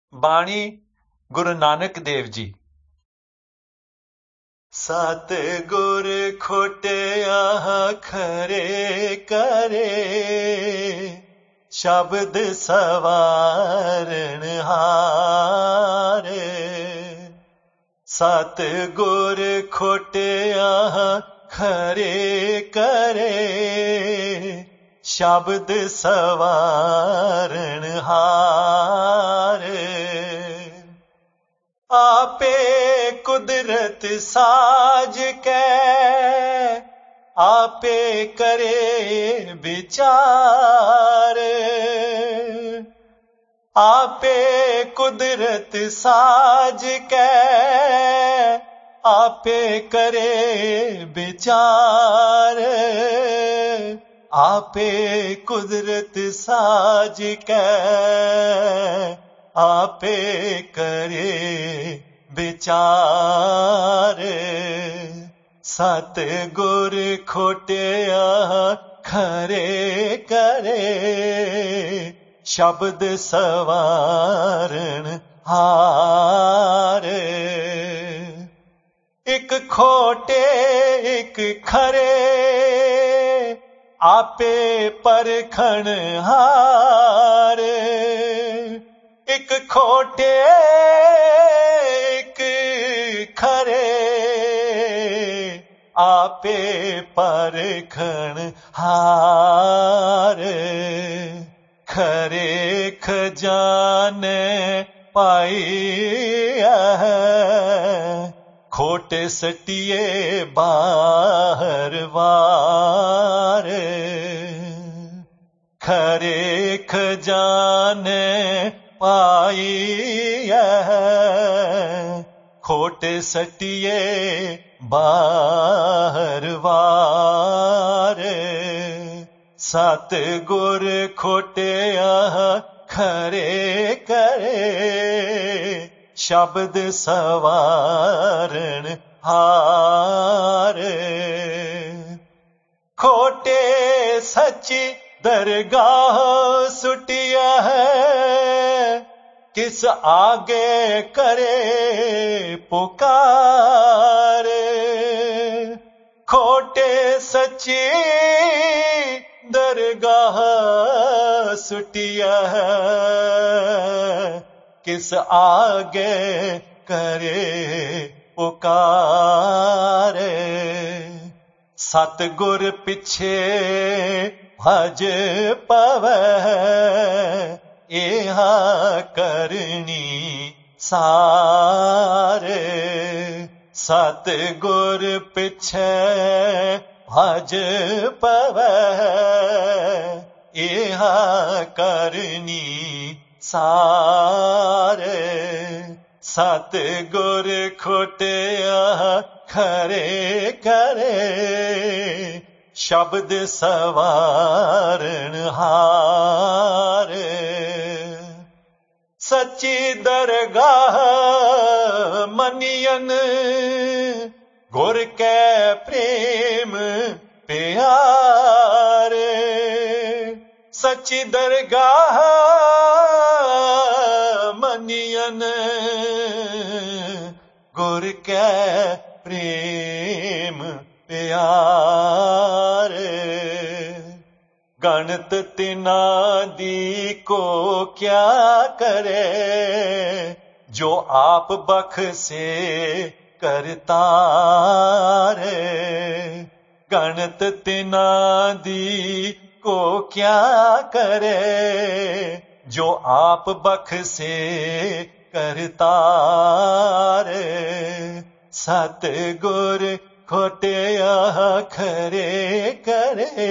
ਬਾਣੀ ਗੁਰੂ ਨਾਨਕ ਦੇਵ ਜੀ। ਸਤਿਗੁਰ ਖੋਟਿਆ ਖਰੇ ਕਰੇ, ਸ਼ਬਦ ਸਵਾਰਨ ਹਾਰੇ। ਸਤਿਗੁਰ ਖੋਟਿਆ ਖਰੇ ਕਰੇ, ਸ਼ਬਦ ਸਵਾਰਨ ਹਾਰੇ। आपे कुदरत साज के, आपे करे विचार। आपे कुदरत साज के, आपे करे विचार। आपे कुदरत साज के, आपे करे विचार। सतगुर खोटिया खरे करे, शब्द सवारण हार। एक खोटे एक खरे, आपे परखण हार। एक खोटे एक खरे, आपे परखण हार। खरे खजाने पाइया, खोटे सटिए बाहर वार। खरे खजाने पाइया, खोटे सटिए बाहर वार। सतगुर खोटिया खरे करे, शब्द सवारण हार। खोटे सच्ची दरगाह सुटिया है, किस आगे करे पुकार। खोटे सच्ची दरगाह सुटिया है, किस आगे करे पुकार। सतगुर पिछे भज पवै, एहा करनी सार। सतगुर पिछे भज पवै, एहा करनी सार। सतगुर खोटिया खरे करे, शब्द सवारण हार। सच्ची दरगाह मनियन, गुर के प्रेम प्यार। सच्ची दरगाह मनियन, गुर के प्रेम प्यार। गणत तिना दी को क्या करे, जो आप बख्शे करतार। गणत तिना दी को क्या करे, जो आप बख्शे करतार। सतगुर खोटिया खरे करे,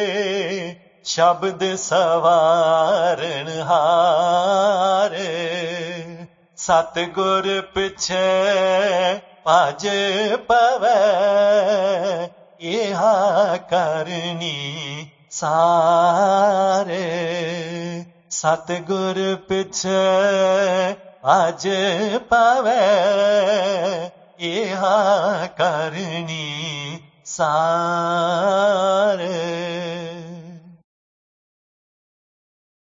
शब्द सवारण हार। सतगुर पिछे भज पवै, एहा करनी सार। सतगुर पिछे भज पवै, एहा करनी सार।